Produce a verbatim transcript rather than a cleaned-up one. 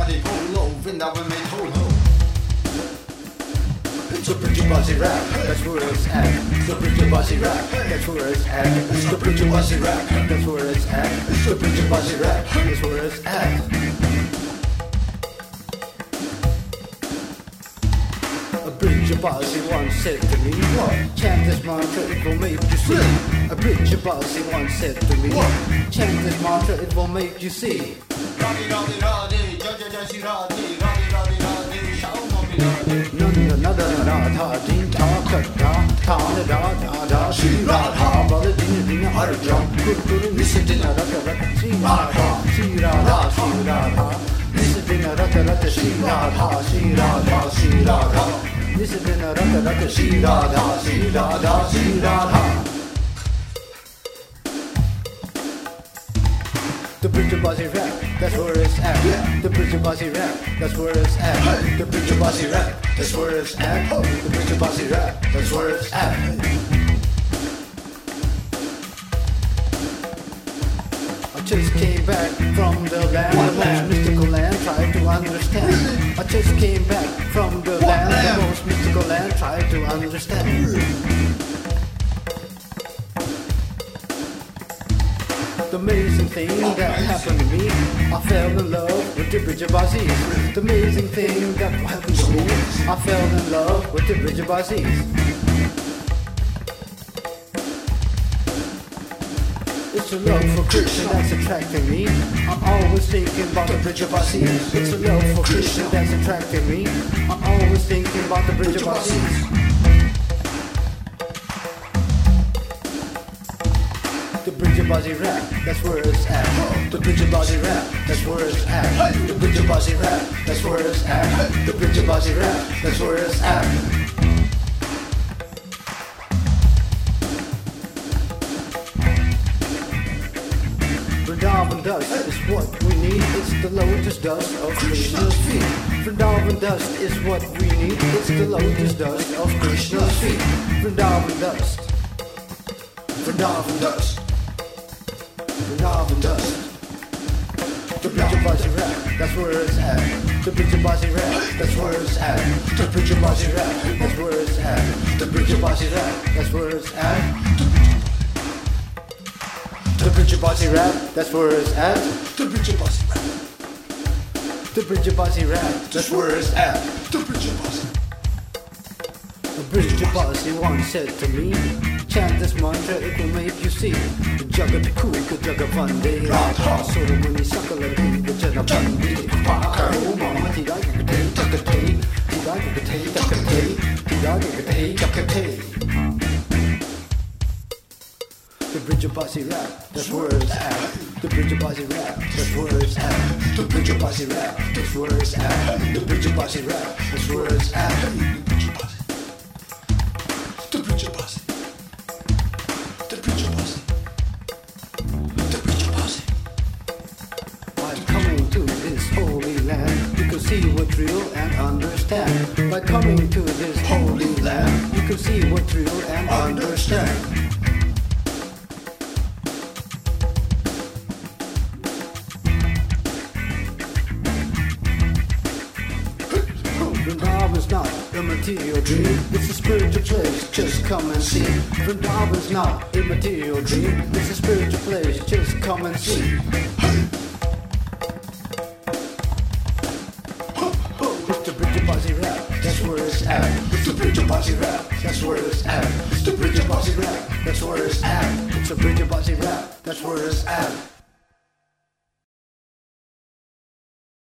里透露，问他问没透露。It's a pretty bossy rap, that's where it's at. It's a pretty bossy rap, that's where it's at. It's a pretty bossy rap, that's where it's at. It's a pretty bossy rap, that's where it's at. A preacher bossy once said to me, chant this mantra, it will make you see. A preacher bossy once said to me, chant this mantra, it will make you see. Radi radi radi, ja ja ja shi radi, radi radi radi, shao mami radi. Nanda nada radha, din ta katta, ta da da da, shi radha, bala din din arja, kur kur nisidina raka raka, shi radha, shi radha, shi radha, nisidina raka raka, shi radha, shi radha, shi radha, nisidina raka raka, shi radha, shi radha, shi radha. The preacher bossy rap, that's where it's at. Yeah. The preacher bossy rap, that's where it's at. Hey. The preacher bossy rap, that's where it's at. Oh. The preacher bossy rap, that's where it's at. I just came back from the land, what the land? Most mystical land, tried to understand. I just came back from the land, land, the most mystical land, tried to understand. The amazing thing that happened to me, I fell in love with the preacher bosses. The amazing thing that happened to me, I fell in love with the preacher bosses. It's a love for Krishna that's attracting me. I'm always thinking about the preacher bosses. It's a love for Krishna that's attracting me. I'm always thinking about the preacher bosses. The preacher bossy rap, that's where it's at. The preacher bossy rap, that's where it's at. The preacher bossy rap, that's where it's at. The preacher bossy rap, that's where it's at. Vrindavan dust is what we need. It's the lotus dust of Krishna's feet. Vrindavan dust is what we need. It's the lotus dust of Krishna's feet. Vrindavan dust. Vrindavan dust. Vrindavan dust. The preacher bossy rap, that's where it's at. The preacher bossy rap, that's where it's at. The preacher bossy rap, that's where it's at. The preacher bossy rap, that's where it's at. The preacher bossy rap, that's where it's at. The preacher bossy rap. The preacher bossy rap, that's where it's at. The preacher bossy. The preacher bossy once said to me, chant this mantra, it will make you see. Jagat Kuka Jagavande Radha Soromuni Sakala Dinga Janapandi Paka Mama Tiragate Takate Tiragate Takate Tiragate Takate. The preacher bossy rap, that's where it's at. The preacher bossy rap, that's where it's at. The preacher bossy rap, that's where it's at. The preacher bossy rap, that's where it's at. The preacher bossy. The preacher bossy. The preacher bossy. By coming to this holy land, you can see what's real and understand. By coming to this holy land, you can see what's real and understand. Vrindavan's not a material dream, it's a spiritual place, just come and see. Vrindavan's not a material dream, it's a spiritual place, just come and see. It's the preacher bossy rap, that's where it's at. It's the preacher bossy rap, that's where it's at. It's the preacher bossy rap, that's where it's at. It's the preacher bossy rap, that's where it's at.